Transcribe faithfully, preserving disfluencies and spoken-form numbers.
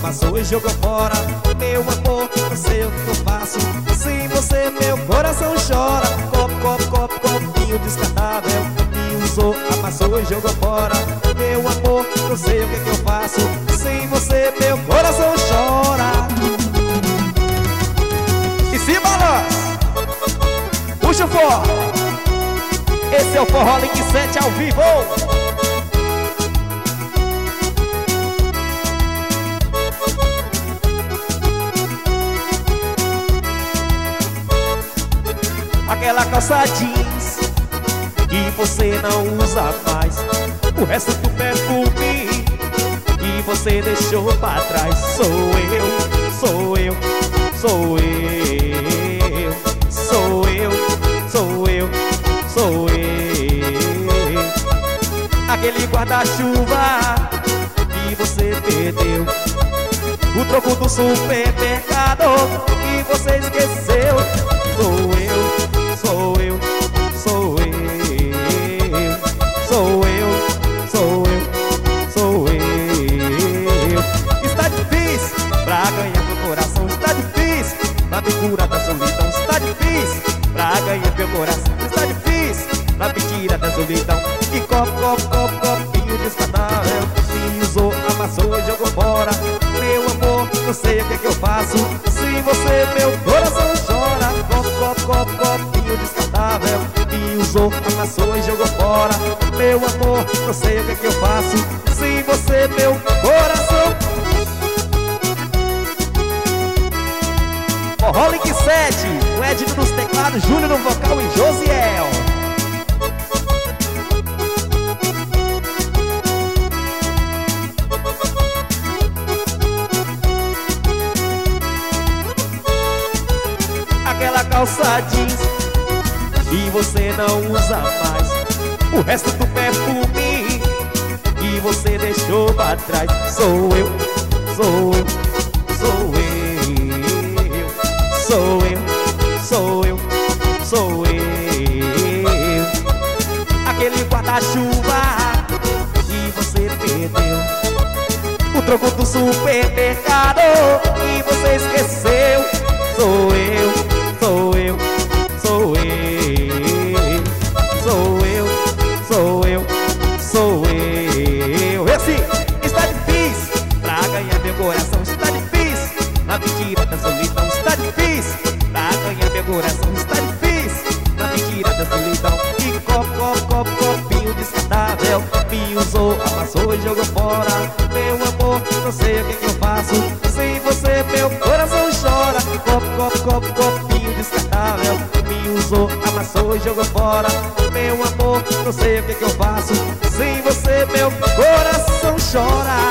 amassou e jogou fora. Meu amor, não sei o que eu faço. Sem você meu coração chora. Copo, copo, copo, copinho descartável. Me usou, amassou e jogou fora. Meu amor, não sei o que eu faço. Sem você meu coração chora. E se balança, puxa o forró. Esse é o Forró Link sete ao vivo. Aquela calça jeans que você não usa mais, o resto do perfume que você deixou pra trás. Sou eu, sou eu, sou eu, sou eu, sou eu, sou eu. Aquele guarda-chuva que você perdeu, o troco do supermercado que você esqueceu. Sou eu, sou eu, sou eu, sou eu, sou eu, sou eu. Está difícil pra ganhar meu coração, está difícil pra me curar da solidão, está difícil pra ganhar meu coração, está difícil pra me tirar da solidão. E copo, copo, copo, copinho descartável, me usou, amassou e jogou fora. Meu amor, não sei o que é que eu faço. Se você meu coração chora. Copo, copo, copo, copinho descartável, me usou, amassou e jogou fora. Meu amor, não sei o que é que eu faço. Se você meu coração. Forró Link sete, o Edno nos teclados, Júnior no vocal e Josiel. Aquela calça jeans que você não usa mais, o resto do perfume que você deixou pra trás. Sou eu, sou eu, sou eu, sou eu, sou eu, sou eu. Aquele guarda-chuva que você perdeu, o troco do supermercado que você esqueceu. Sou eu, sou eu, sou eu, sou eu, sou eu, sou eu. E assim, está difícil pra ganhar meu coração, está difícil pra me tirar da solidão, está difícil pra ganhar meu coração, está difícil pra me tirar da solidão. E copo, copo, copo, copinho descartável, me usou, amassou e jogou fora. Meu amor, não sei o que, que eu faço. Sem você meu coração chora. Copo, copo, copo, copinho descartável, me usou, amassou e jogou fora. Meu amor, não sei o que, que eu faço. Sem você meu coração chora.